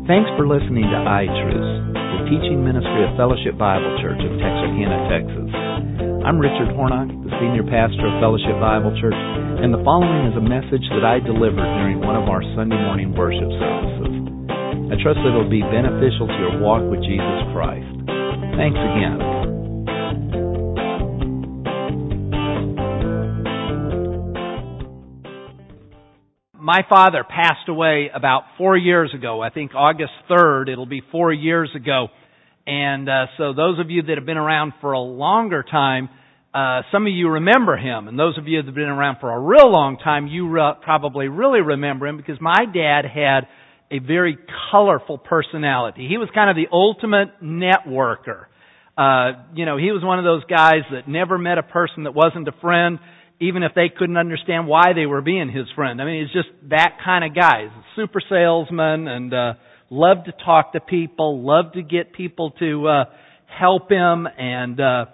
Thanks for listening to iTruth, the teaching ministry of Fellowship Bible Church of Texarkana, Texas. I'm Richard Hornock, the senior pastor of Fellowship Bible Church, and the following is a message that I delivered during one of our Sunday morning worship services. I trust that it will be beneficial to your walk with Jesus Christ. Thanks again. My father passed away about 4 years ago. I think August 3rd, it'll be 4 years ago. And so those of you that have been around for a longer time, some of you remember him. And those of you that have been around for a real long time, you probably really remember him because my dad had a very colorful personality. He was kind of the ultimate networker. He was one of those guys that never met a person that wasn't a friend, even if they couldn't understand why they were being his friend. I mean, he's just that kind of guy. He's a super salesman and loved to talk to people, loved to get people to help him, and that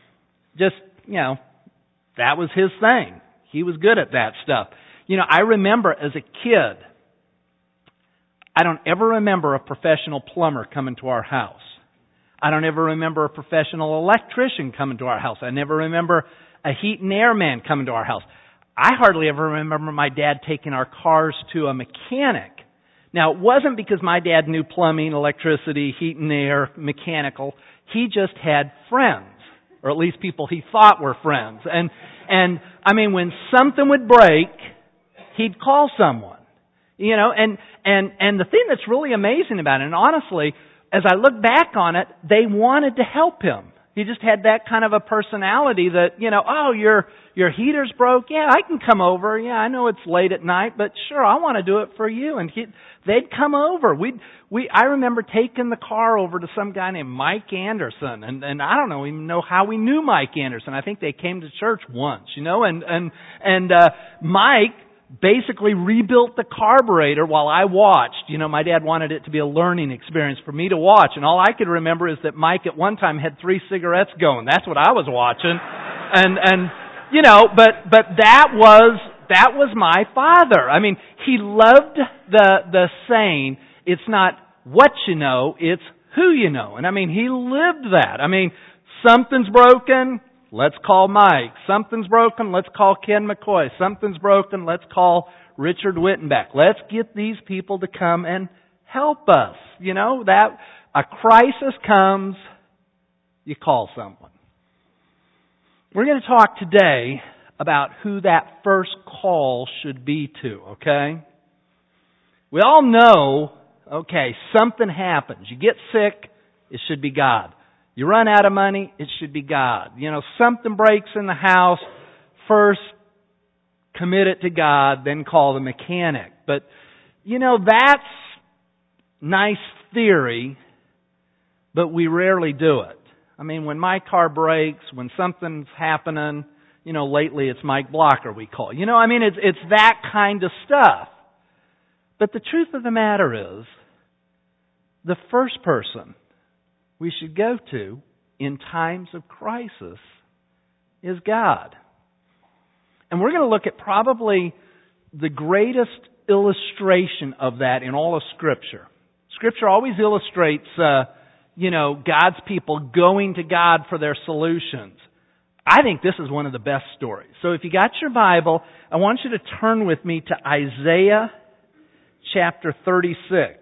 was his thing. He was good at that stuff. I remember as a kid, I don't ever remember a professional plumber coming to our house. I don't ever remember a professional electrician coming to our house. I never remember a heat and air man coming to our house. I hardly ever remember my dad taking our cars to a mechanic. Now, it wasn't because my dad knew plumbing, electricity, heat and air, mechanical. He just had friends, or at least people he thought were friends. And I mean, when something would break, he'd call someone. And the thing that's really amazing about it, and honestly, as I look back on it, they wanted to help him. He just had that kind of a personality that, your heater's broke. Yeah, I can come over. Yeah, I know it's late at night, but sure, I want to do it for you. And they'd come over. I remember taking the car over to some guy named Mike Anderson, and I don't even know how we knew Mike Anderson. I think they came to church once, and Mike basically rebuilt the carburetor while I watched. My dad wanted it to be a learning experience for me to watch. And all I could remember is that Mike at one time had 3 cigarettes going. That's what I was watching. But that was my father. I mean, he loved the saying, it's not what you know, it's who you know. And I mean, he lived that. I mean, something's broken, let's call Mike. Something's broken, let's call Ken McCoy. Something's broken, let's call Richard Wittenbeck. Let's get these people to come and help us. That a crisis comes, you call someone. We're going to talk today about who that first call should be to, okay? We all know, something happens. You get sick, it should be God. You run out of money, it should be God. Something breaks in the house, first commit it to God, then call the mechanic. But, that's nice theory, but we rarely do it. I mean, when my car breaks, when something's happening, lately it's Mike Blocker we call. It's that kind of stuff. But the truth of the matter is, the first person we should go to in times of crisis is God. And we're going to look at probably the greatest illustration of that in all of Scripture. Scripture always illustrates, God's people going to God for their solutions. I think this is one of the best stories. So if you got your Bible, I want you to turn with me to Isaiah chapter 36.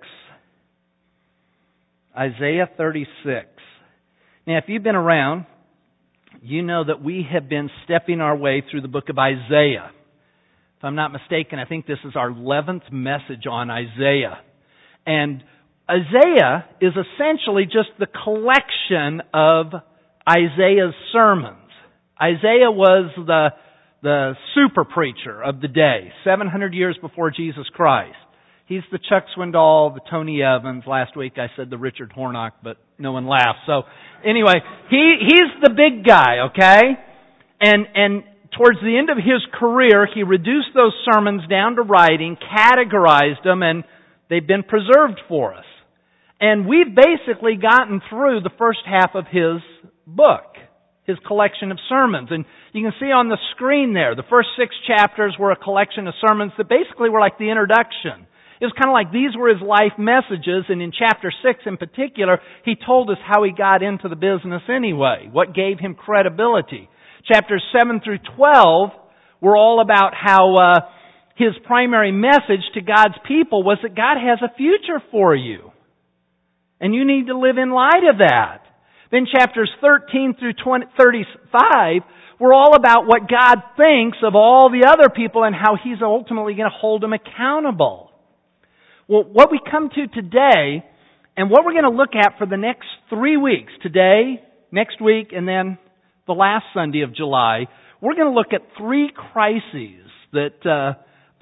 Isaiah 36. Now, if you've been around, you know that we have been stepping our way through the book of Isaiah. If I'm not mistaken, I think this is our 11th message on Isaiah. And Isaiah is essentially just the collection of Isaiah's sermons. Isaiah was the super preacher of the day, 700 years before Jesus Christ. He's the Chuck Swindoll, the Tony Evans. Last week I said the Richard Hornock, but no one laughed. So anyway, he's the big guy, okay? And towards the end of his career, he reduced those sermons down to writing, categorized them, and they've been preserved for us. And we've basically gotten through the first half of his book, his collection of sermons. And you can see on the screen there, the first 6 chapters were a collection of sermons that basically were like the introduction. It was kind of like these were his life messages, and in chapter 6 in particular, he told us how he got into the business anyway, what gave him credibility. Chapters 7 through 12 were all about how his primary message to God's people was that God has a future for you. And you need to live in light of that. Then chapters 13 through 35 were all about what God thinks of all the other people and how He's ultimately going to hold them accountable. Well, what we come to today, and what we're going to look at for the next 3 weeks, today, next week, and then the last Sunday of July, we're going to look at 3 crises that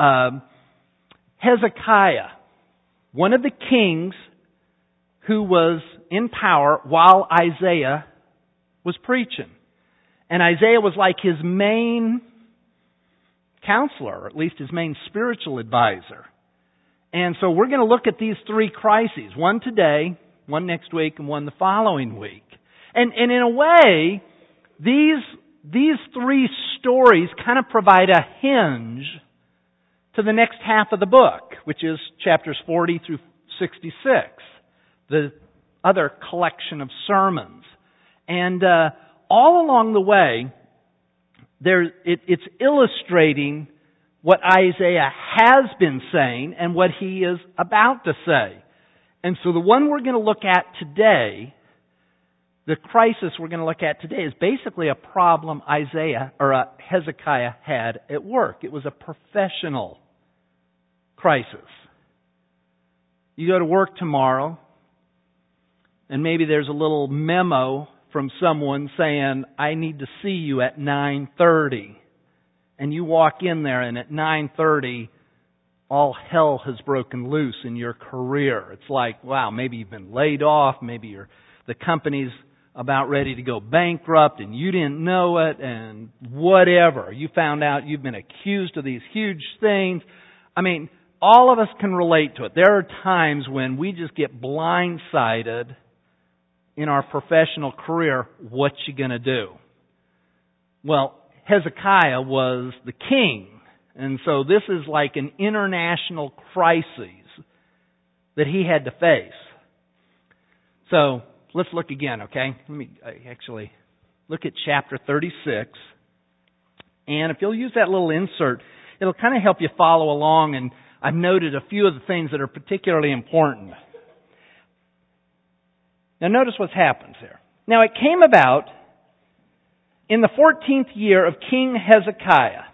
Hezekiah, one of the kings who was in power while Isaiah was preaching. And Isaiah was like his main counselor, or at least his main spiritual advisor. And so we're going to look at these 3 crises, one today, one next week, and one the following week. And in a way, these 3 stories kind of provide a hinge to the next half of the book, which is chapters 40 through 66, the other collection of sermons. And all along the way, it's illustrating what Isaiah has been saying and what he is about to say. And so the one we're going to look at today, the crisis we're going to look at today, is basically a problem Hezekiah had at work. It was a professional crisis. You go to work tomorrow, and maybe there's a little memo from someone saying, I need to see you at 9:30. And you walk in there, and at 9:30, all hell has broken loose in your career. It's like, wow, maybe you've been laid off, maybe the company's about ready to go bankrupt, and you didn't know it, and whatever. You found out you've been accused of these huge things. I mean, all of us can relate to it. There are times when we just get blindsided in our professional career. What you going to do? Well, Hezekiah was the king, and so this is like an international crisis that he had to face. So let's look again, okay? Let me actually look at chapter 36, and if you'll use that little insert, it'll kind of help you follow along, and I've noted a few of the things that are particularly important. Now notice what happens here. Now it came about in the 14th year of King Hezekiah.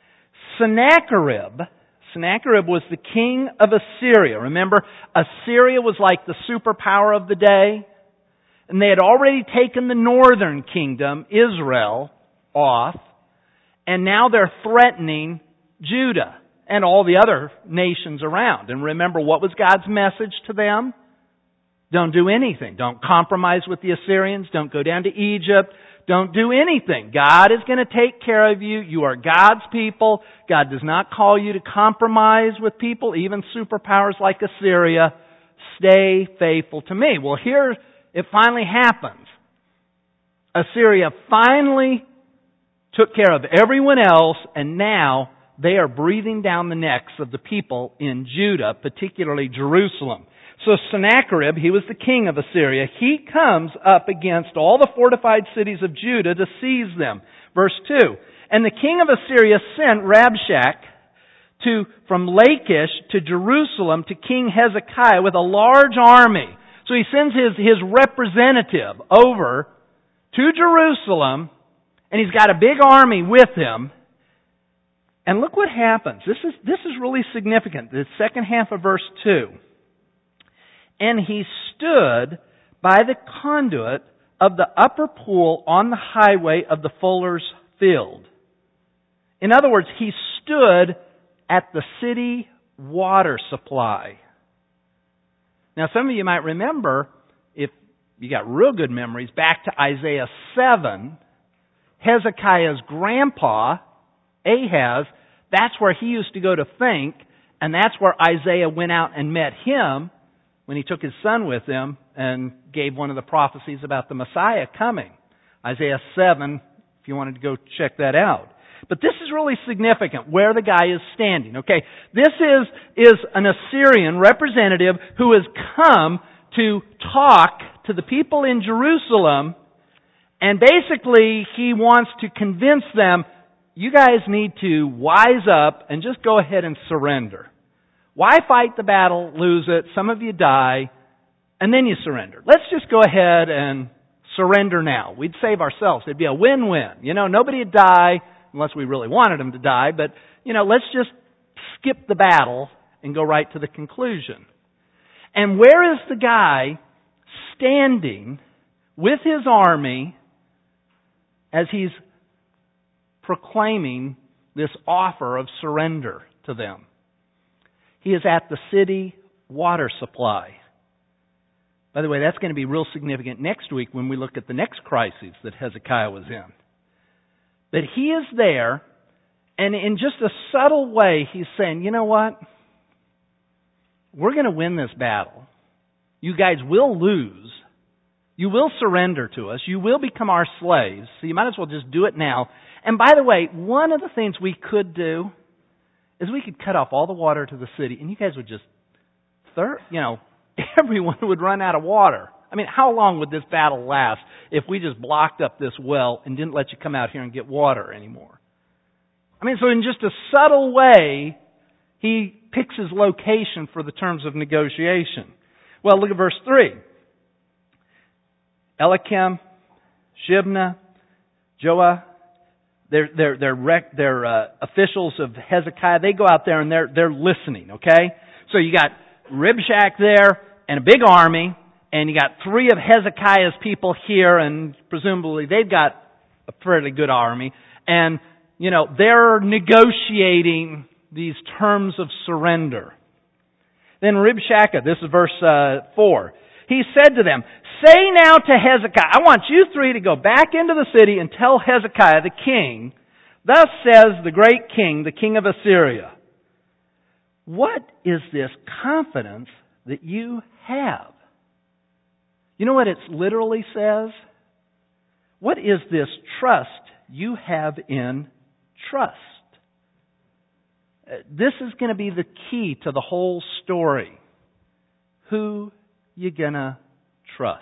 Sennacherib was the king of Assyria. Remember, Assyria was like the superpower of the day. And they had already taken the northern kingdom, Israel, off. And now they're threatening Judah and all the other nations around. And remember, what was God's message to them? Don't do anything. Don't compromise with the Assyrians. Don't go down to Egypt. Don't do anything. God is going to take care of you. You are God's people. God does not call you to compromise with people, even superpowers like Assyria. Stay faithful to me. Well, here it finally happens. Assyria finally took care of everyone else, and now they are breathing down the necks of the people in Judah, particularly Jerusalem. So Sennacherib, he was the king of Assyria, he comes up against all the fortified cities of Judah to seize them. Verse 2, and the king of Assyria sent Rabshakeh from Lachish to Jerusalem to King Hezekiah with a large army. So he sends his representative over to Jerusalem, and he's got a big army with him. And look what happens. This is really significant. The second half of verse 2. And he stood by the conduit of the upper pool on the highway of the fuller's field. In other words, he stood at the city water supply. Now, some of you might remember, if you got real good memories, back to Isaiah 7, Hezekiah's grandpa, Ahaz, that's where he used to go to think, and that's where Isaiah went out and met him when he took his son with him and gave one of the prophecies about the Messiah coming. Isaiah 7, if you wanted to go check that out. But this is really significant, where the guy is standing, okay? This is an Assyrian representative who has come to talk to the people in Jerusalem, and basically he wants to convince them, you guys need to wise up and just go ahead and surrender. Why fight the battle, lose it, some of you die, and then you surrender? Let's just go ahead and surrender now. We'd save ourselves. It'd be a win-win. Nobody would die unless we really wanted them to die, but, let's just skip the battle and go right to the conclusion. And where is the guy standing with his army as he's proclaiming this offer of surrender to them? He is at the city water supply. By the way, that's going to be real significant next week when we look at the next crisis that Hezekiah was in. But he is there, and in just a subtle way, he's saying, you know what? We're going to win this battle. You guys will lose. You will surrender to us. You will become our slaves. So you might as well just do it now. And by the way, one of the things we could do is we could cut off all the water to the city, and you guys would just, everyone would run out of water. I mean, how long would this battle last if we just blocked up this well and didn't let you come out here and get water anymore? I mean, so in just a subtle way, he picks his location for the terms of negotiation. Well, look at verse 3. Eliakim, Shebna, Joah, they're officials of Hezekiah. They go out there and they're listening, okay? So you got Ribshak there and a big army, and you got 3 of Hezekiah's people here, and presumably they've got a fairly good army. And, they're negotiating these terms of surrender. Then Ribshakeh, this is verse 4. He said to them, say now to Hezekiah, I want you 3 to go back into the city and tell Hezekiah the king, thus says the great king, the king of Assyria, what is this confidence that you have? You know what it literally says? What is this trust you have in trust? This is going to be the key to the whole story. Who you gonna trust?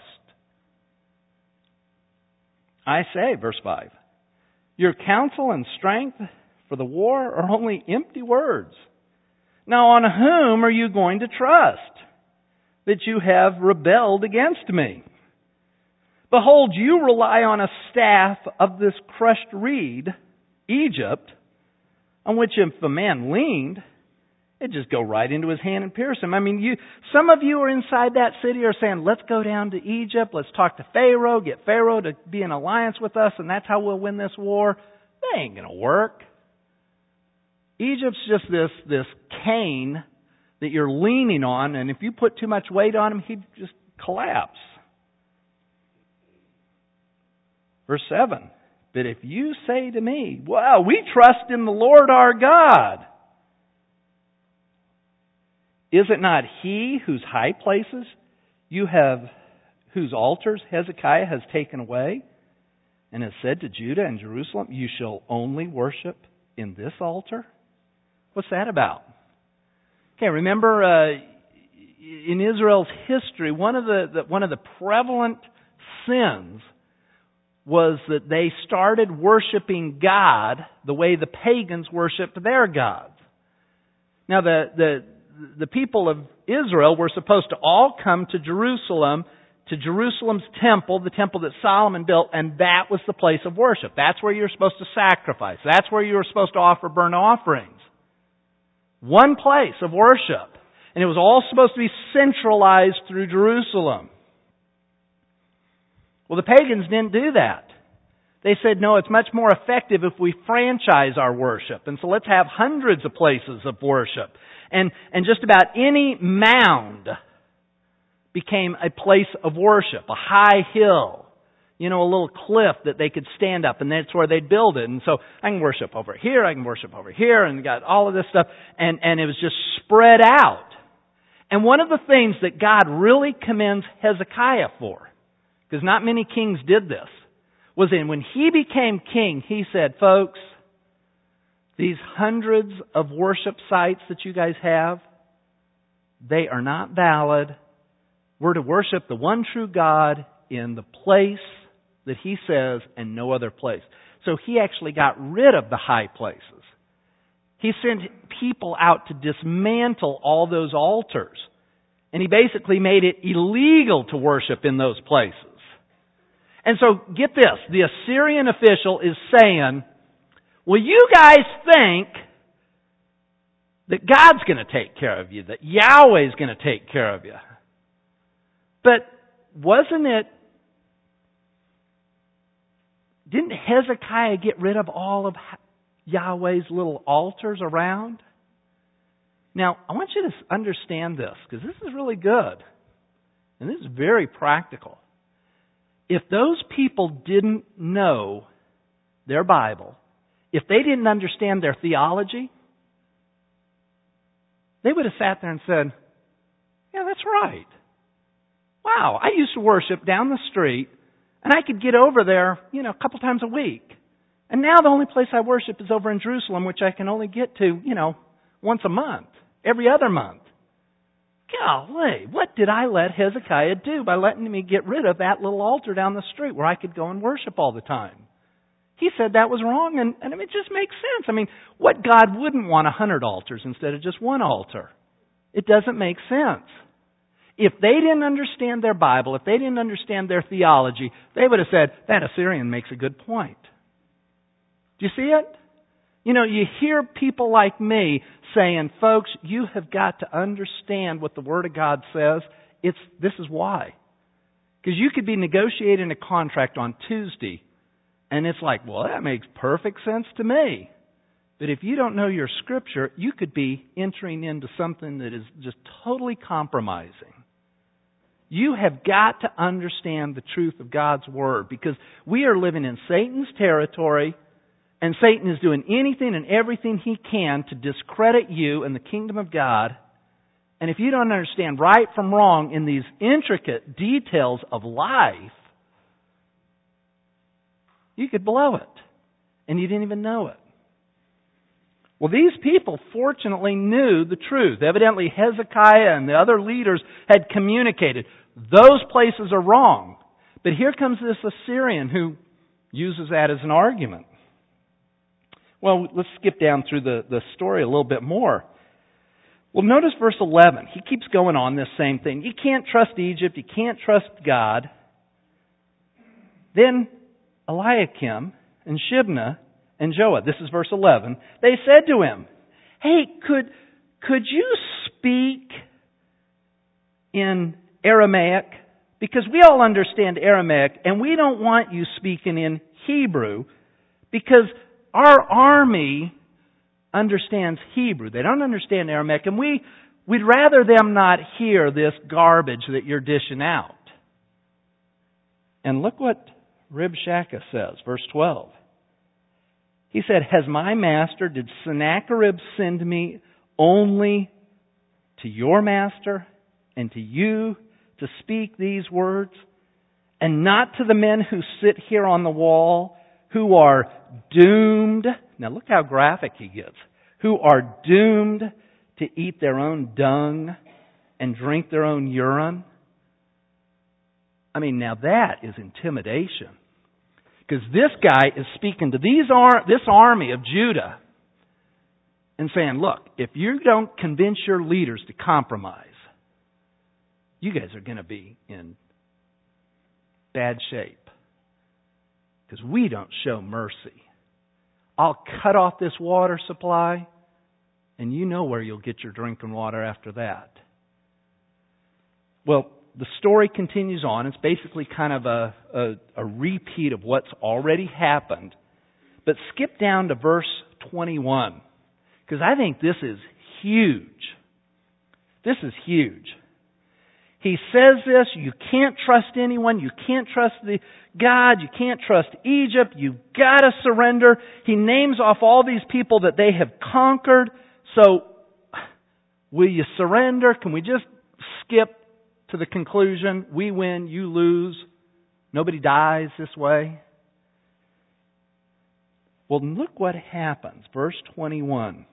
I say, verse 5, your counsel and strength for the war are only empty words. Now on whom are you going to trust that you have rebelled against me? Behold, you rely on a staff of this crushed reed, Egypt, on which if a man leaned, it'd just go right into his hand and pierce him. I mean, some of you are inside that city are saying, let's go down to Egypt, let's talk to Pharaoh, get Pharaoh to be in alliance with us, and that's how we'll win this war. That ain't going to work. Egypt's just this cane that you're leaning on, and if you put too much weight on him, he'd just collapse. Verse 7, but if you say to me, well, we trust in the Lord our God, is it not He whose high places whose altars Hezekiah has taken away, and has said to Judah and Jerusalem, you shall only worship in this altar? What's that about? Okay, remember in Israel's history, one of the prevalent sins was that they started worshiping God the way the pagans worshipped their gods. Now, the people of Israel were supposed to all come to Jerusalem's temple, the temple that Solomon built, and that was the place of worship. That's where you're supposed to sacrifice. That's where you were supposed to offer burnt offerings. One place of worship. And it was all supposed to be centralized through Jerusalem. Well, the pagans didn't do that. They said, no, it's much more effective if we franchise our worship. And so let's have hundreds of places of worship. And just about any mound became a place of worship, a high hill, a little cliff that they could stand up, and that's where they'd build it. And so I can worship over here, I can worship over here, and got all of this stuff, and it was just spread out. And one of the things that God really commends Hezekiah for, because not many kings did this, was when he became king, he said, folks, These hundreds of worship sites that you guys have, they are not valid. We're to worship the one true God in the place that He says and no other place. So He actually got rid of the high places. He sent people out to dismantle all those altars. And He basically made it illegal to worship in those places. And so, get this, the Assyrian official is saying, well, you guys think that God's going to take care of you, that Yahweh's going to take care of you. But didn't Hezekiah get rid of all of Yahweh's little altars around? Now, I want you to understand this, because this is really good. And this is very practical. If those people didn't know their Bible, if they didn't understand their theology, they would have sat there and said, yeah, that's right. Wow, I used to worship down the street, and I could get over there, a couple times a week. And now the only place I worship is over in Jerusalem, which I can only get to, once a month, every other month. Golly, what did I let Hezekiah do by letting me get rid of that little altar down the street where I could go and worship all the time? He said that was wrong, and it just makes sense. What God wouldn't want 100 altars instead of just one altar? It doesn't make sense. If they didn't understand their Bible, if they didn't understand their theology, they would have said, that Assyrian makes a good point. Do you see it? You hear people like me saying, folks, you have got to understand what the Word of God says. This is why. Because you could be negotiating a contract on Tuesday, and it's like, well, that makes perfect sense to me. But if you don't know your Scripture, you could be entering into something that is just totally compromising. You have got to understand the truth of God's Word, because we are living in Satan's territory, and Satan is doing anything and everything he can to discredit you and the kingdom of God. And if you don't understand right from wrong in these intricate details of life, you could blow it. And you didn't even know it. Well, these people fortunately knew the truth. Evidently, Hezekiah and the other leaders had communicated. Those places are wrong. But here comes this Assyrian who uses that as an argument. Well, let's skip down through the story a little bit more. Well, notice verse 11. He keeps going on this same thing. You can't trust Egypt. You can't trust God. Then Eliakim and Shebna and Joah, this is verse 11, they said to him, hey, could you speak in Aramaic? Because we all understand Aramaic, and we don't want you speaking in Hebrew, because our army understands Hebrew. They don't understand Aramaic, and we'd rather them not hear this garbage that you're dishing out. And look what Rabshakeh says, verse 12. He said, has my master, did Sennacherib send me only to your master and to you to speak these words, and not to the men who sit here on the wall, who are doomed? Now look how graphic he gets. Who are doomed to eat their own dung and drink their own urine? Now that is intimidation. Because this guy is speaking to this army of Judah and saying, look, if you don't convince your leaders to compromise, you guys are going to be in bad shape. Because we don't show mercy. I'll cut off this water supply, and you know where you'll get your drinking water after that. Well, the story continues on. It's basically kind of a repeat of what's already happened. But skip down to verse 21, because I think this is huge. This is huge. He says this, you can't trust anyone, you can't trust God, you can't trust Egypt, you've got to surrender. He names off all these people that they have conquered. So, will you surrender? Can we just skip to the conclusion? We win, you lose. Nobody dies this way. Well, look what happens. Verse 21.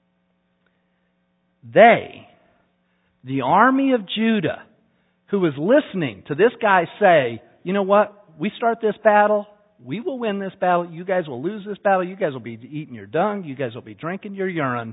They, the army of Judah, who was listening to this guy say, you know what? We start this battle. We will win this battle. You guys will lose this battle. You guys will be eating your dung. You guys will be drinking your urine.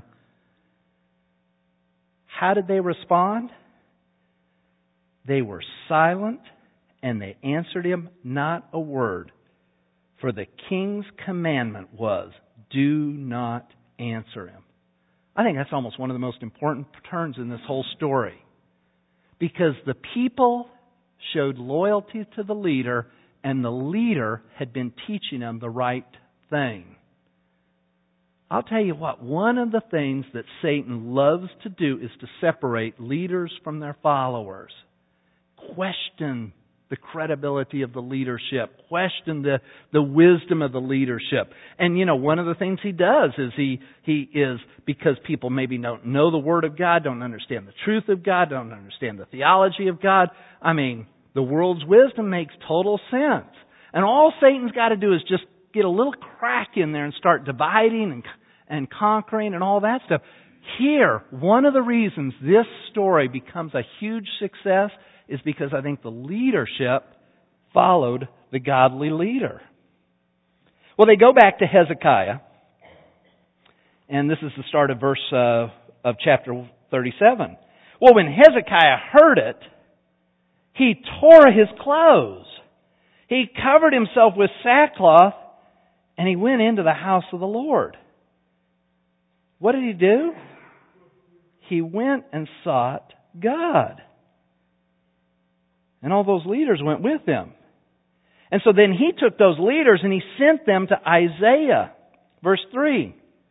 How did they respond? They were silent, and they answered him not a word. For the king's commandment was, do not answer him. I think that's almost one of the most important turns in this whole story. Because the people showed loyalty to the leader, and the leader had been teaching them the right thing. I'll tell you what, one of the things that Satan loves to do is to separate leaders from their followers. Question the credibility of the leadership. Question the wisdom of the leadership. And one of the things he does is he is, because people maybe don't know the Word of God, don't understand the truth of God, don't understand the theology of God. I mean, the world's wisdom makes total sense. And all Satan's got to do is just get a little crack in there and start dividing and conquering and all that stuff. Here, one of the reasons this story becomes a huge success is because I think the leadership followed the godly leader. Well, they go back to Hezekiah, and this is the start of verse of chapter 37. Well, when Hezekiah heard it, he tore his clothes. He covered himself with sackcloth, and he went into the house of the Lord. What did he do? He went and sought God. And all those leaders went with him. And so then he took those leaders and he sent them to Isaiah. Verse 3.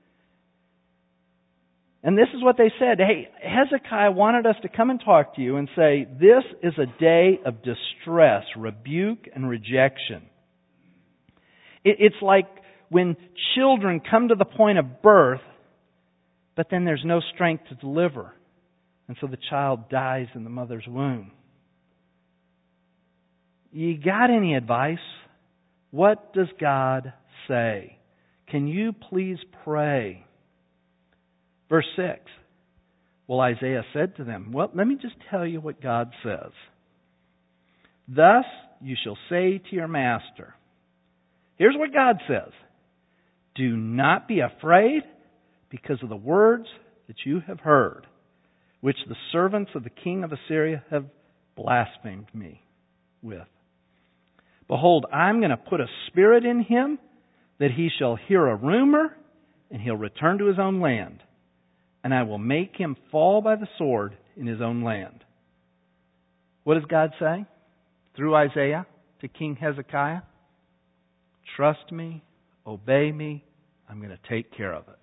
And this is what they said. Hey, Hezekiah wanted us to come and talk to you and say, this is a day of distress, rebuke, and rejection. It's like when children come to the point of birth, but then there's no strength to deliver. And so the child dies in the mother's womb. You got any advice? What does God say? Can you please pray? Verse 6. Well, Isaiah said to them, well, let me just tell you what God says. Thus you shall say to your master. Here's what God says. Do not be afraid because of the words that you have heard, which the servants of the king of Assyria have blasphemed me with. Behold, I'm going to put a spirit in him that he shall hear a rumor, and he'll return to his own land. And I will make him fall by the sword in his own land. What does God say through Isaiah to King Hezekiah? Trust me, obey me, I'm going to take care of it.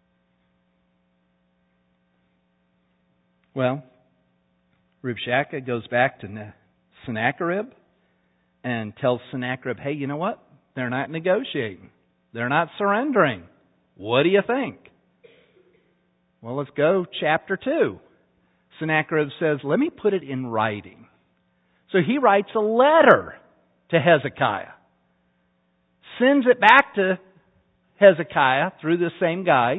Well, Rabshakeh goes back to Sennacherib and tells Sennacherib, hey, you know what? They're not negotiating. They're not surrendering. What do you think? Well, let's go chapter 2. Sennacherib says, let me put it in writing. So he writes a letter to Hezekiah. Sends it back to Hezekiah through the same guy.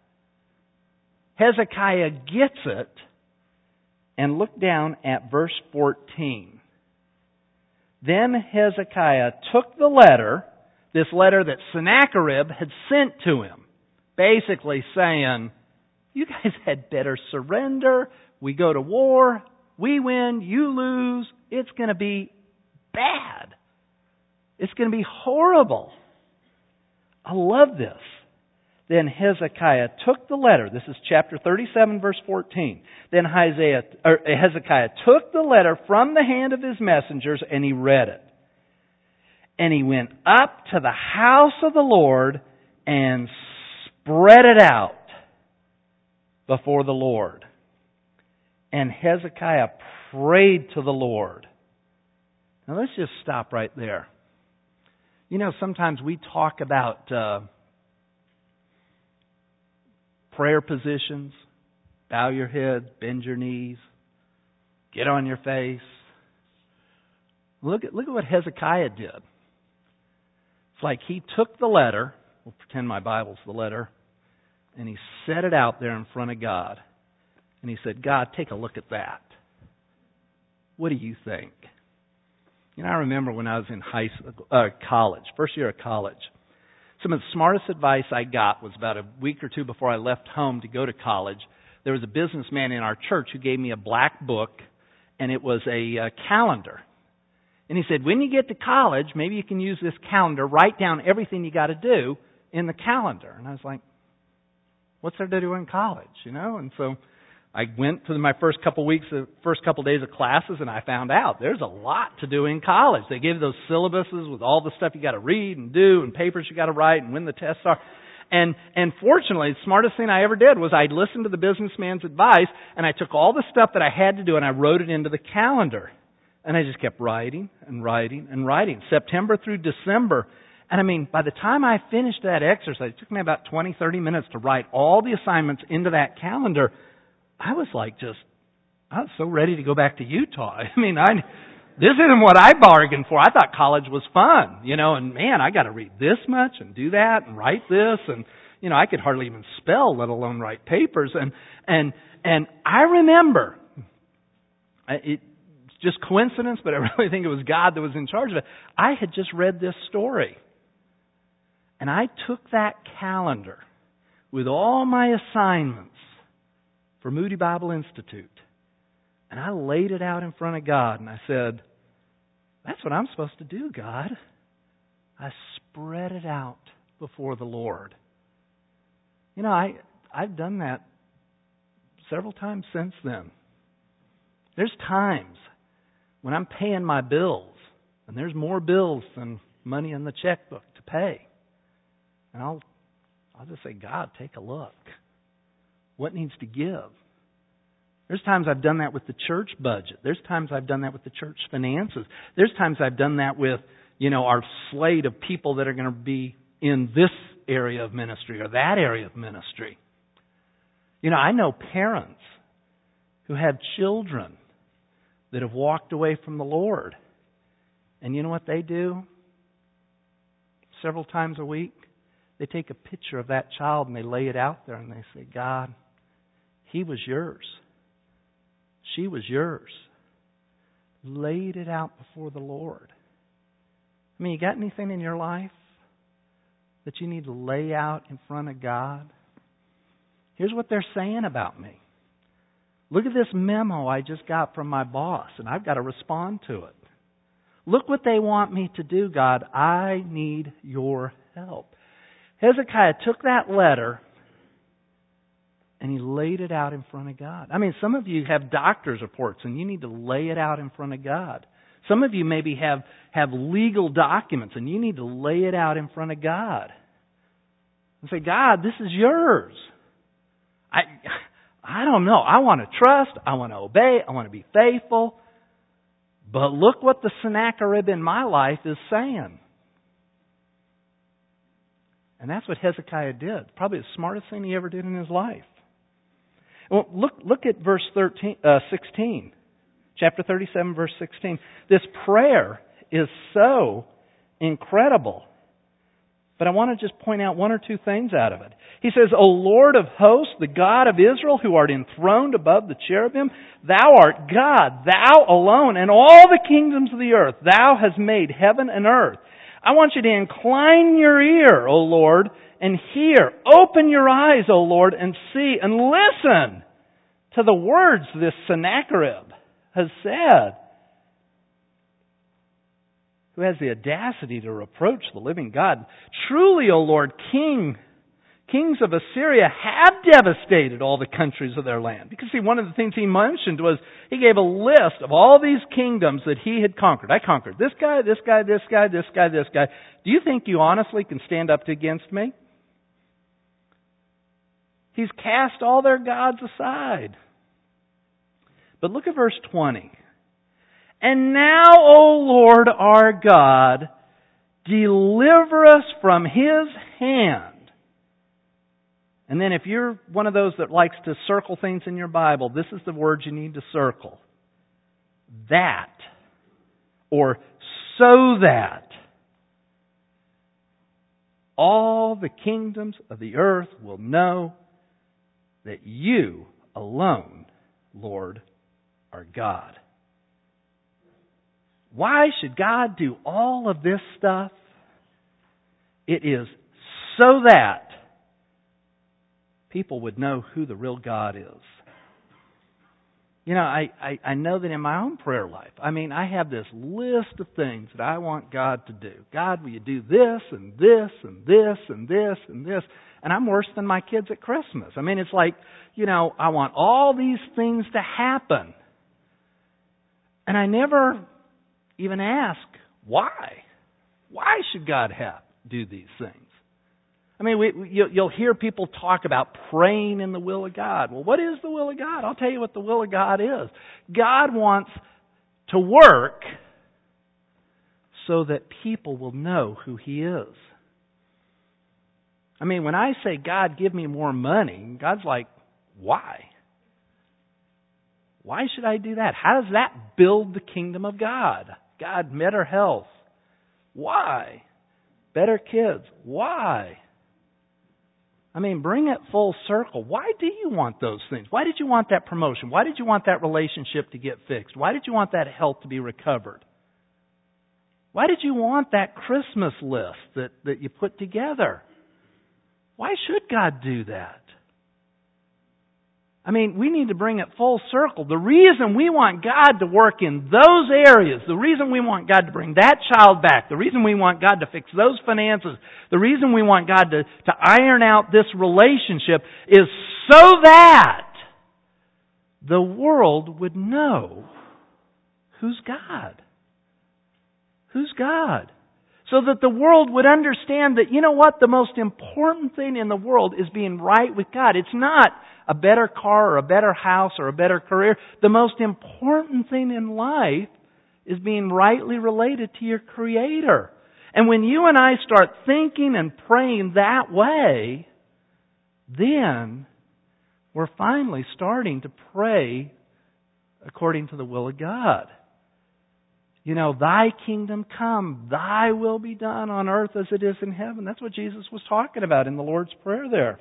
Hezekiah gets it. And look down at verse 14. Then Hezekiah took the letter, this letter that Sennacherib had sent to him, basically saying, you guys had better surrender. We go to war. We win. You lose. It's going to be bad. It's going to be horrible. I love this. Then Hezekiah took the letter. This is chapter 37, verse 14. Then Hezekiah took the letter from the hand of his messengers and he read it. And he went up to the house of the Lord and spread it out before the Lord. And Hezekiah prayed to the Lord. Now let's just stop right there. You know, sometimes we talk about prayer positions. Bow your head, bend your knees, get on your face. Look at what Hezekiah did. It's like he took the letter we'll pretend my Bible's the letter, and he set it out there in front of God. And he said, God, take a look at that. What do you think? I remember when I was in college, first year of college, some of the smartest advice I got was about a week or two before I left home to go to college. There was a businessman in our church who gave me a black book, and it was a calendar. And he said, when you get to college, maybe you can use this calendar, write down everything you got to do in the calendar. And I was like, what's there to do in college, And so I went to my first couple days of classes, and I found out there's a lot to do in college. They give those syllabuses with all the stuff you got to read and do, and papers you got to write, and when the tests are. And fortunately, the smartest thing I ever did was I listened to the businessman's advice, and I took all the stuff that I had to do, and I wrote it into the calendar. And I just kept writing and writing and writing, September through December. And by the time I finished that exercise, it took me about 20, 30 minutes to write all the assignments into that calendar. I was so ready to go back to Utah. This isn't what I bargained for. I thought college was fun, and man, I got to read this much and do that and write this, and I could hardly even spell, let alone write papers. And I remember, it's just coincidence, but I really think it was God that was in charge of it. I had just read this story, and I took that calendar with all my assignments for Moody Bible Institute, and I laid it out in front of God, and I said, that's what I'm supposed to do, God. I spread it out before the Lord. I've done that several times since then. There's times when I'm paying my bills, and there's more bills than money in the checkbook to pay. And I'll just say, God, take a look. What needs to give? There's times I've done that with the church budget. There's times I've done that with the church finances. There's times I've done that with, our slate of people that are going to be in this area of ministry or that area of ministry. I know parents who have children that have walked away from the Lord. And you know what they do? Several times a week, they take a picture of that child and they lay it out there and they say, God, he was yours. She was yours. Laid it out before the Lord. You got anything in your life that you need to lay out in front of God? Here's what they're saying about me. Look at this memo I just got from my boss, and I've got to respond to it. Look what they want me to do, God. I need your help. Hezekiah took that letter and he laid it out in front of God. Some of you have doctor's reports and you need to lay it out in front of God. Some of you maybe have legal documents and you need to lay it out in front of God. And say, God, this is yours. I don't know. I want to trust. I want to obey. I want to be faithful. But look what the Sennacherib in my life is saying. And that's what Hezekiah did. Probably the smartest thing he ever did in his life. Well, look at verse 16. Chapter 37, verse 16. This prayer is so incredible. But I want to just point out one or two things out of it. He says, O Lord of hosts, the God of Israel, who art enthroned above the cherubim, Thou art God, Thou alone, and all the kingdoms of the earth. Thou hast made heaven and earth. I want you to incline your ear, O Lord, and hear. Open your eyes, O Lord, and see, and listen to the words this Sennacherib has said, who has the audacity to reproach the living God. Truly, O Lord, kings of Assyria have devastated all the countries of their land. Because see, one of the things he mentioned was he gave a list of all these kingdoms that he had conquered. I conquered this guy, this guy, this guy, this guy, this guy. Do you think you honestly can stand up against me? He's cast all their gods aside. But look at verse 20. And now, O Lord our God, deliver us from his hand. And then if you're one of those that likes to circle things in your Bible, this is the word you need to circle. That. Or so that. all the kingdoms of the earth will know that you alone, Lord, are God. Why should God do all of this stuff? It is so that people would know who the real God is. You know, I know that in my own prayer life, I have this list of things that I want God to do. God, will you do this and this and this and this and this? And I'm worse than my kids at Christmas. It's like, I want all these things to happen. And I never even ask, why? Why should God do these things? You'll hear people talk about praying in the will of God. Well, what is the will of God? I'll tell you what the will of God is. God wants to work so that people will know who He is. When I say, God, give me more money, God's like, why? Why should I do that? How does that build the kingdom of God? God, better health. Why? Better kids. Why? Bring it full circle. Why do you want those things? Why did you want that promotion? Why did you want that relationship to get fixed? Why did you want that health to be recovered? Why did you want that Christmas list that you put together? Why should God do that? We need to bring it full circle. The reason we want God to work in those areas, the reason we want God to bring that child back, the reason we want God to fix those finances, the reason we want God to iron out this relationship is so that the world would know who's God. Who's God? So that the world would understand that, the most important thing in the world is being right with God. It's not a better car or a better house or a better career. The most important thing in life is being rightly related to your Creator. And when you and I start thinking and praying that way, then we're finally starting to pray according to the will of God. Thy kingdom come, thy will be done on earth as it is in heaven. That's what Jesus was talking about in the Lord's Prayer there.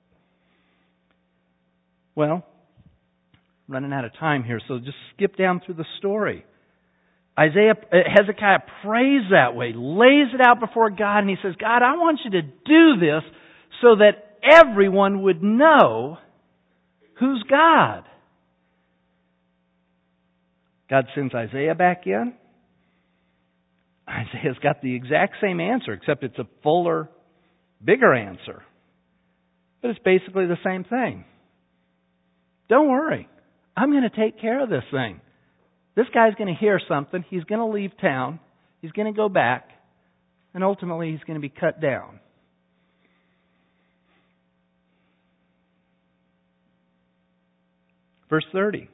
Well, running out of time here, so just skip down through the story. Hezekiah prays that way, lays it out before God, and he says, God, I want you to do this so that everyone would know who's God. God sends Isaiah back in. Isaiah's got the exact same answer, except it's a fuller, bigger answer. But it's basically the same thing. Don't worry. I'm going to take care of this thing. This guy's going to hear something. He's going to leave town. He's going to go back. And ultimately, he's going to be cut down. Verse 30.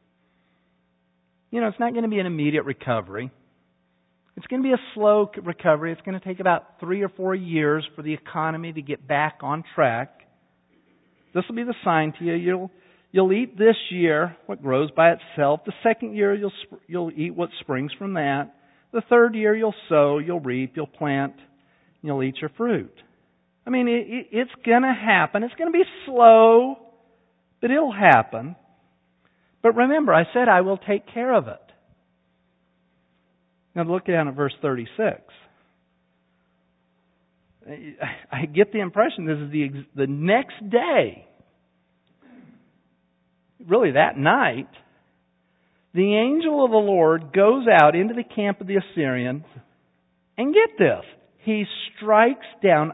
It's not going to be an immediate recovery. It's going to be a slow recovery. It's going to take about 3 or 4 years for the economy to get back on track. This will be the sign to you. You'll eat this year what grows by itself. The second year you'll eat what springs from that. The third year you'll sow, you'll reap, you'll plant, and you'll eat your fruit. It's going to happen. It's going to be slow, but it'll happen. But remember, I said I will take care of it. Now look down at verse 36. I get the impression this is the next day, really that night, the angel of the Lord goes out into the camp of the Assyrians, and get this, he strikes down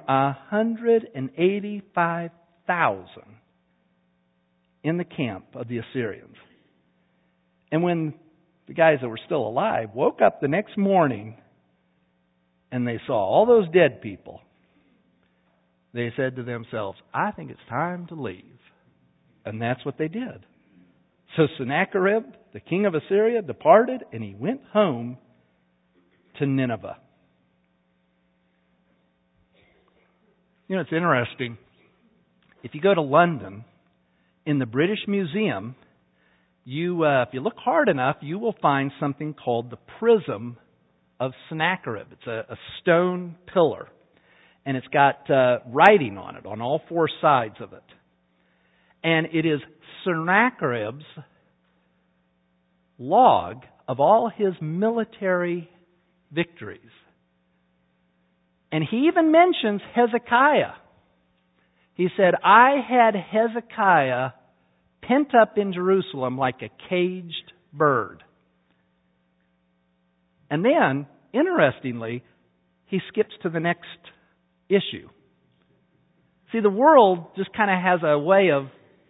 185,000 in the camp of the Assyrians. And when the guys that were still alive woke up the next morning and they saw all those dead people, they said to themselves, I think it's time to leave. And that's what they did. So Sennacherib, the king of Assyria, departed and he went home to Nineveh. It's interesting. If you go to London, in the British Museum, if you look hard enough, you will find something called the Prism of Sennacherib. It's a stone pillar. And it's got writing on it, on all four sides of it. And it is Sennacherib's log of all his military victories. And he even mentions Hezekiah. He said, I had Hezekiah pent up in Jerusalem like a caged bird. And then, interestingly, he skips to the next issue. See, the world just kind of has a way of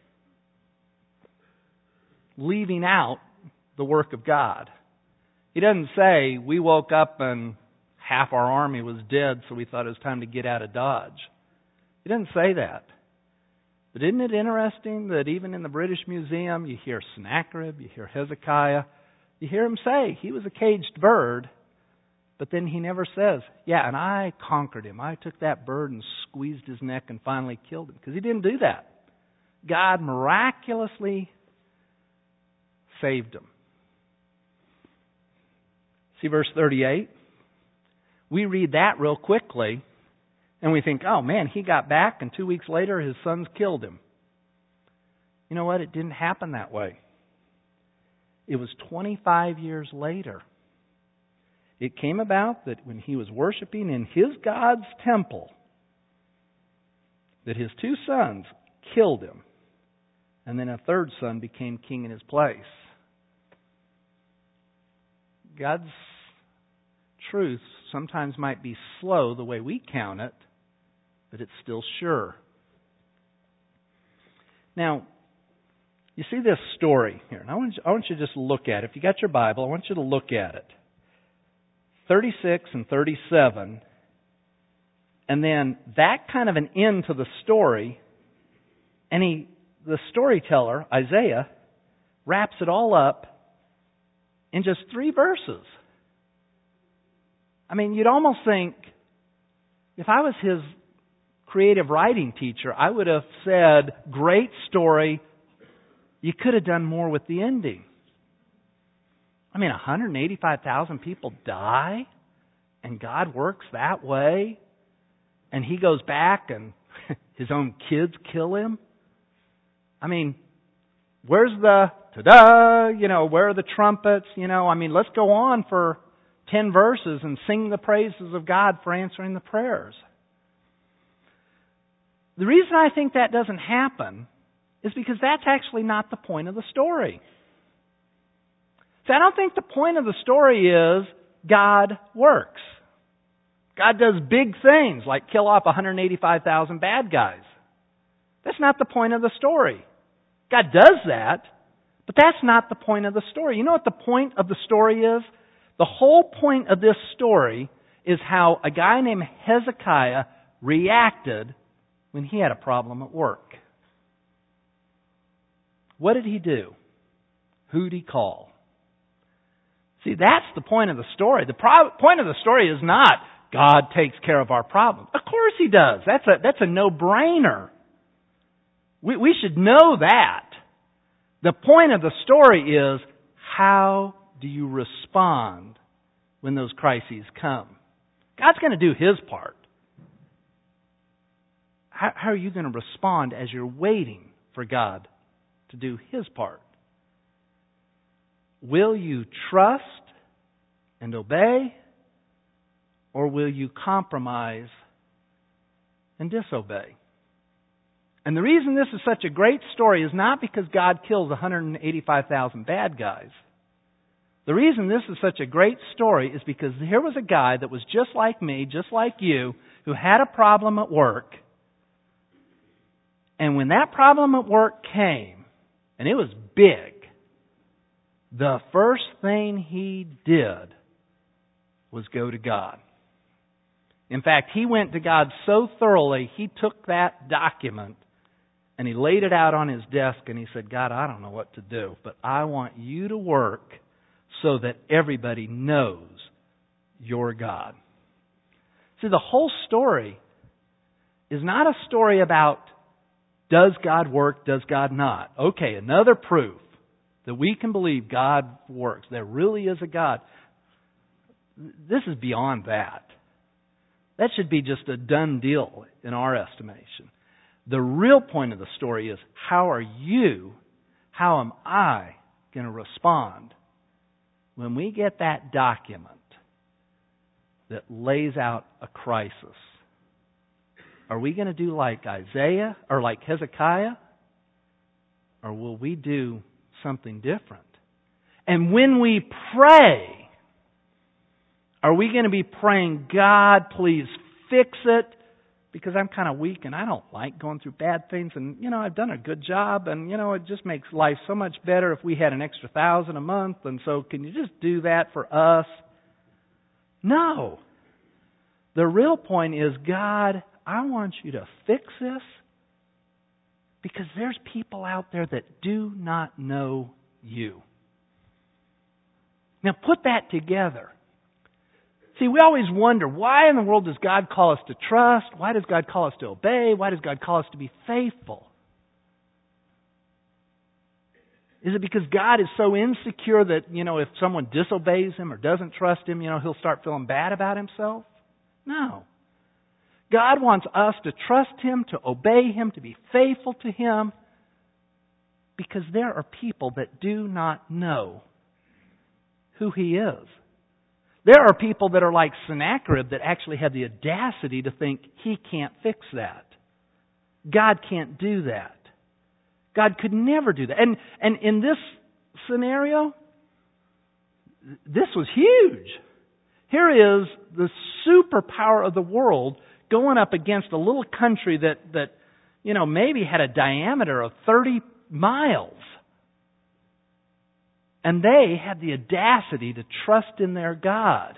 leaving out the work of God. He doesn't say, we woke up and half our army was dead, so we thought it was time to get out of Dodge. He doesn't say that. But isn't it interesting that even in the British Museum, you hear Sennacherib, you hear Hezekiah, you hear him say he was a caged bird, but then he never says, yeah, and I conquered him. I took that bird and squeezed his neck and finally killed him. Because he didn't do that. God miraculously saved him. See verse 38? We read that real quickly, and we think, oh man, he got back, and 2 weeks later his sons killed him. You know what? It didn't happen that way. It was 25 years later. It came about that when he was worshiping in his God's temple, that his two sons killed him, and then a third son became king in his place. God's truth sometimes might be slow the way we count it, but it's still sure. Now, you see this story here, and I want you to just look at it. If you got your Bible, I want you to look at it. 36 and 37, and then that kind of an end to the story, and the storyteller, Isaiah, wraps it all up in just 3 verses. I mean, you'd almost think, if I was his creative writing teacher, I would have said, great story, you could have done more with the ending. I mean, 185,000 people die, and God works that way, and he goes back and his own kids kill him. I mean, where's the ta-da, where are the trumpets, I mean, let's go on for 10 verses and sing the praises of God for answering the prayers. The reason I think that doesn't happen is because that's actually not the point of the story. So I don't think the point of the story is God works. God does big things like kill off 185,000 bad guys. That's not the point of the story. God does that, but that's not the point of the story. You know what the point of the story is? The whole point of this story is how a guy named Hezekiah reacted when he had a problem at work. What did he do? Who did he call? See, that's the point of the story. The point of the story is not God takes care of our problems. Of course He does. That's a no-brainer. We should know that. The point of the story is, how do you respond when those crises come? God's going to do His part. How are you going to respond as you're waiting for God to do His part? Will you trust and obey, or will you compromise and disobey? And the reason this is such a great story is not because God kills 185,000 bad guys. The reason this is such a great story is because here was a guy that was just like me, just like you, who had a problem at work. And when that problem at work came, and it was big, the first thing he did was go to God. In fact, he went to God so thoroughly, he took that document and he laid it out on his desk and he said, God, I don't know what to do, but I want you to work so that everybody knows you're God. See, the whole story is not a story about does God work, does God not. Okay, another proof that we can believe God works. There really is a God. This is beyond that. That should be just a done deal in our estimation. The real point of the story is, how am I going to respond when we get that document that lays out a crisis? Are we going to do like Isaiah or like Hezekiah? Or will we do something different? And when we pray, are we going to be praying, God, please fix it? Because I'm kind of weak and I don't like going through bad things. And, I've done a good job. And, it just makes life so much better if we had an extra $1,000 a month. And so can you just do that for us? No. The real point is, God, I want you to fix this. Because there's people out there that do not know you. Now put that together. See, we always wonder, why in the world does God call us to trust? Why does God call us to obey? Why does God call us to be faithful? Is it because God is so insecure that, if someone disobeys Him or doesn't trust Him, He'll start feeling bad about Himself? No. God wants us to trust Him, to obey Him, to be faithful to Him, because there are people that do not know who He is. There are people that are like Sennacherib that actually have the audacity to think He can't fix that. God can't do that. God could never do that. And in this scenario, this was huge. Here is the superpower of the world going up against a little country that maybe had a diameter of 30 miles. And they had the audacity to trust in their God.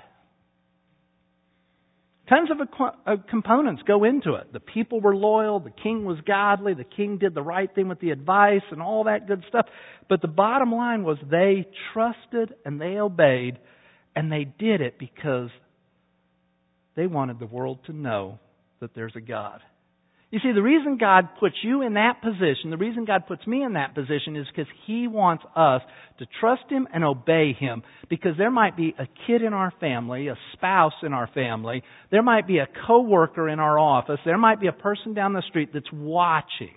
Tons of components go into it. The people were loyal, the king was godly, the king did the right thing with the advice and all that good stuff. But the bottom line was they trusted and they obeyed, and they did it because they wanted the world to know that there's a God. You see, the reason God puts you in that position, the reason God puts me in that position is because He wants us to trust Him and obey Him. Because there might be a kid in our family, a spouse in our family, there might be a coworker in our office, there might be a person down the street that's watching.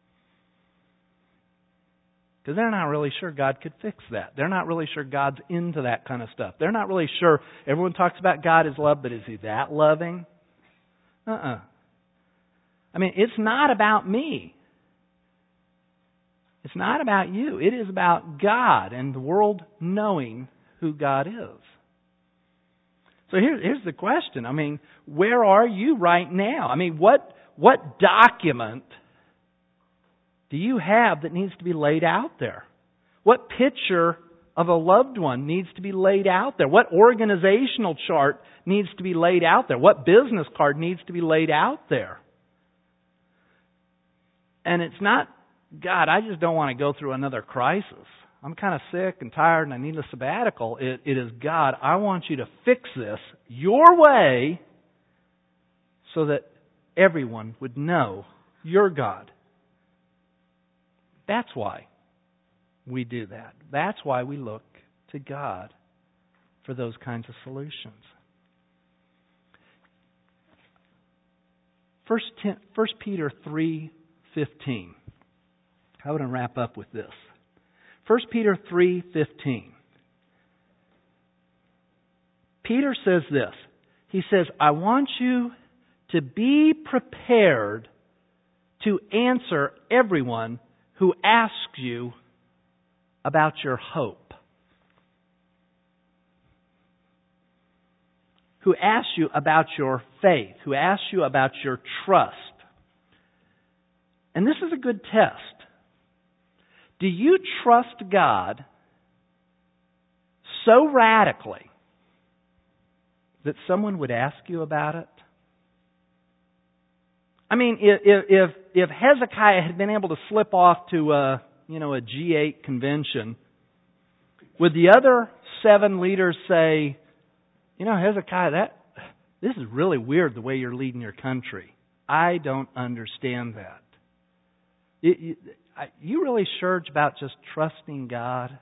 Because they're not really sure God could fix that. They're not really sure God's into that kind of stuff. They're not really sure. Everyone talks about God as love, but is He that loving? I mean, it's not about me. It's not about you. It is about God and the world knowing who God is. So here's the question. I mean, where are you right now? I mean, what document do you have that needs to be laid out there? What picture of a loved one needs to be laid out there? What organizational chart needs to be laid out there? What business card needs to be laid out there? And it's not, God, I just don't want to go through another crisis. I'm kind of sick and tired and I need a sabbatical. It is, God, I want you to fix this your way so that everyone would know you're God. That's why we do that. That's why we look to God for those kinds of solutions. 1 Peter 3:15. I want to wrap up with this. 1 Peter 3:15. Peter says this. He says, I want you to be prepared to answer everyone who asks you about your hope. Who asks you about your faith. Who asks you about your trust. And this is a good test. Do you trust God so radically that someone would ask you about it? I mean, if Hezekiah had been able to slip off to a G8 convention, would the other 7 leaders say, Hezekiah, this is really weird the way you're leading your country. I don't understand that. You really sure about just trusting God?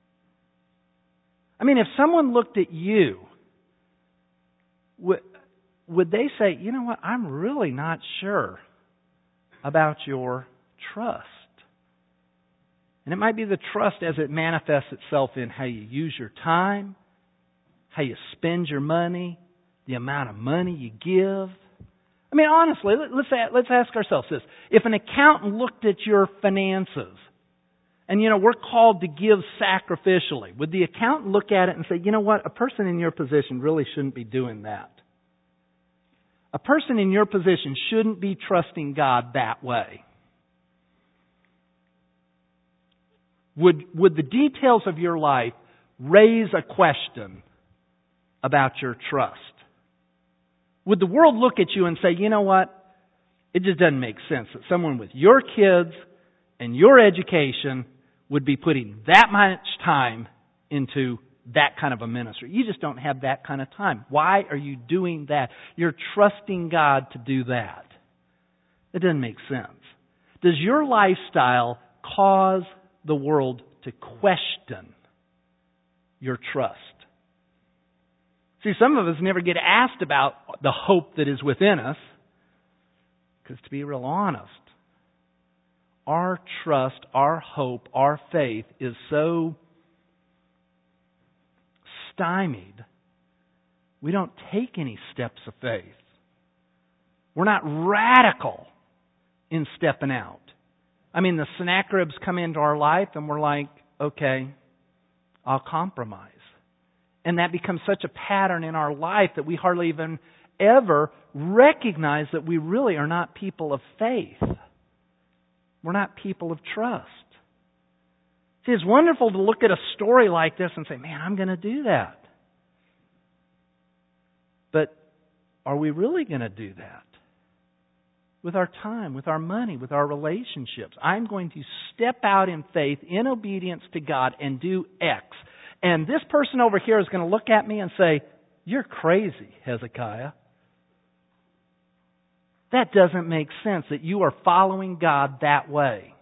I mean, if someone looked at you, would they say, you know what, I'm really not sure about your trust? And it might be the trust as it manifests itself in how you use your time, how you spend your money, the amount of money you give. I mean, honestly, let's ask ourselves this. If an accountant looked at your finances, and we're called to give sacrificially, would the accountant look at it and say, you know what, a person in your position really shouldn't be doing that? A person in your position shouldn't be trusting God that way. Would the details of your life raise a question about your trust? Would the world look at you and say, you know what, it just doesn't make sense that someone with your kids and your education would be putting that much time into that kind of a ministry? You just don't have that kind of time. Why are you doing that? You're trusting God to do that. It doesn't make sense. Does your lifestyle cause the world to question your trust? See, some of us never get asked about the hope that is within us, because to be real honest, our trust, our hope, our faith is so stymied, we don't take any steps of faith. We're not radical in stepping out. I mean, the Sennacheribs come into our life and we're like, okay, I'll compromise. And that becomes such a pattern in our life that we hardly even ever recognize that we really are not people of faith. We're not people of trust. See, it's wonderful to look at a story like this and say, man, I'm going to do that. But are we really going to do that? With our time, with our money, with our relationships. I'm going to step out in faith, in obedience to God, and do X. And this person over here is going to look at me and say, you're crazy, Hezekiah. That doesn't make sense that you are following God that way.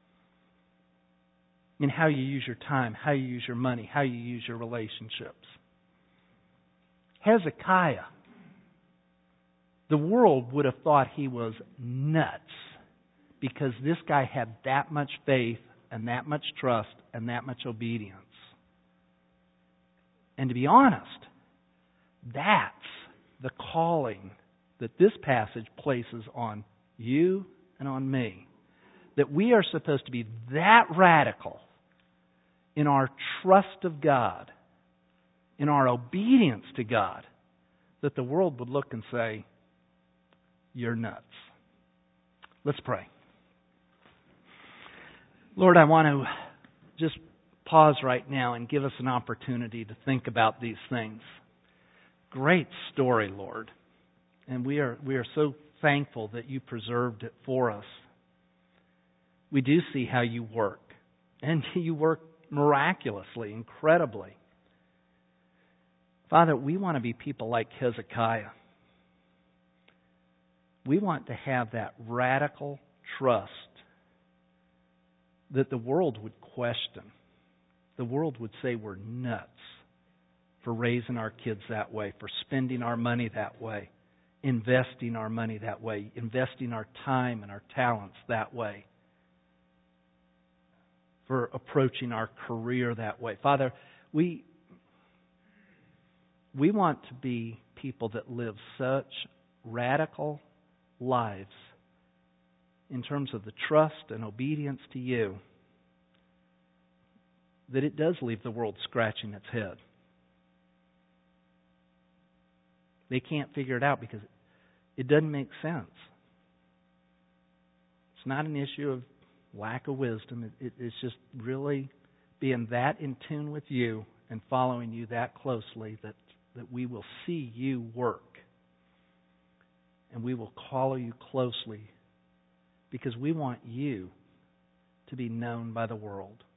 In how you use your time, how you use your money, how you use your relationships. Hezekiah, the world would have thought he was nuts because this guy had that much faith and that much trust and that much obedience. And to be honest, that's the calling that this passage places on you and on me. That we are supposed to be that radical in our trust of God, in our obedience to God, that the world would look and say, you're nuts. Let's pray. Lord, I want to just pause right now and give us an opportunity to think about these things. Great story, Lord. And we are so thankful that you preserved it for us. We do see how you work. And you work miraculously, incredibly. Father, we want to be people like Hezekiah. We want to have that radical trust that the world would question. The world would say we're nuts for raising our kids that way, for spending our money that way, investing our money that way, investing our time and our talents that way, for approaching our career that way. Father, we want to be people that live such radical lives in terms of the trust and obedience to you that it does leave the world scratching its head. They can't figure it out because it doesn't make sense. It's not an issue of lack of wisdom. It's just really being that in tune with you and following you that closely that we will see you work. And we will follow you closely because we want you to be known by the world.